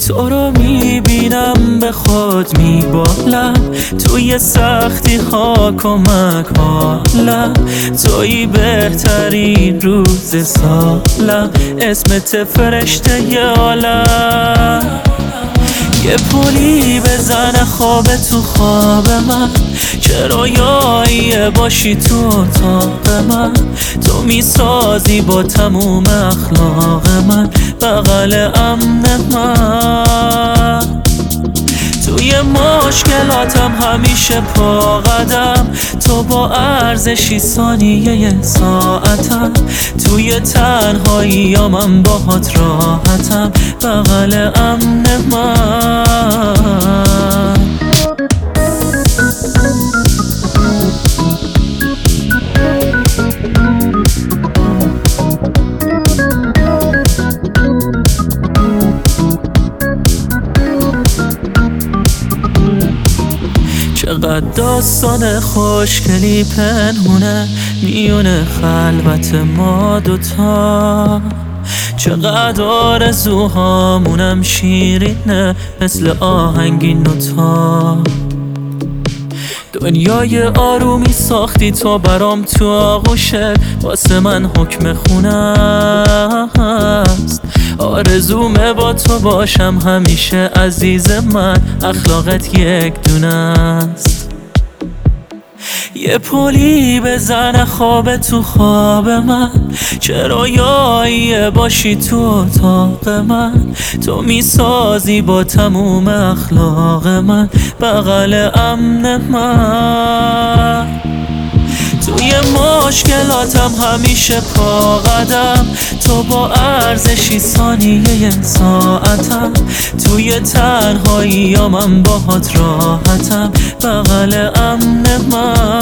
تو رو میبینم به خود میبالم، توی سختی ها کمک حالم، توی بهترین روز سالم، اسمت فرشته ی عالم. یه پولی بزنه خواب تو خواب من، چه رویایی باشی تو اتاق من، تو میسازی با تموم اخلاق من بغل امن من. توی مشکلاتم همیشه پا قدم، تو با ارزشی ثانیه ساعتم، توی تنهایی من باهات راحتم بغل امن من. چقدر داستان خوشگلی پنهونه میونه خلوت ما دوتا، چقدر آرزوهامونم شیرینه مثل آهنگین نوتا. دنیای آرومی ساختی تو برام تو آغوشت، واسه من حکم خونه است. آرزومه با تو باشم همیشه عزیز من، اخلاقت یک دونه است. یه پولی بزنه خواب تو خواب من، چه رویایی باشی تو اتاق من، تو میسازی با تموم اخلاق من بغل امن من. توی مشکلاتم همیشه پا قدم، تو با ارزشی ثانیه ساعتم، توی تنهایی من باهات راحتم بغل امن من.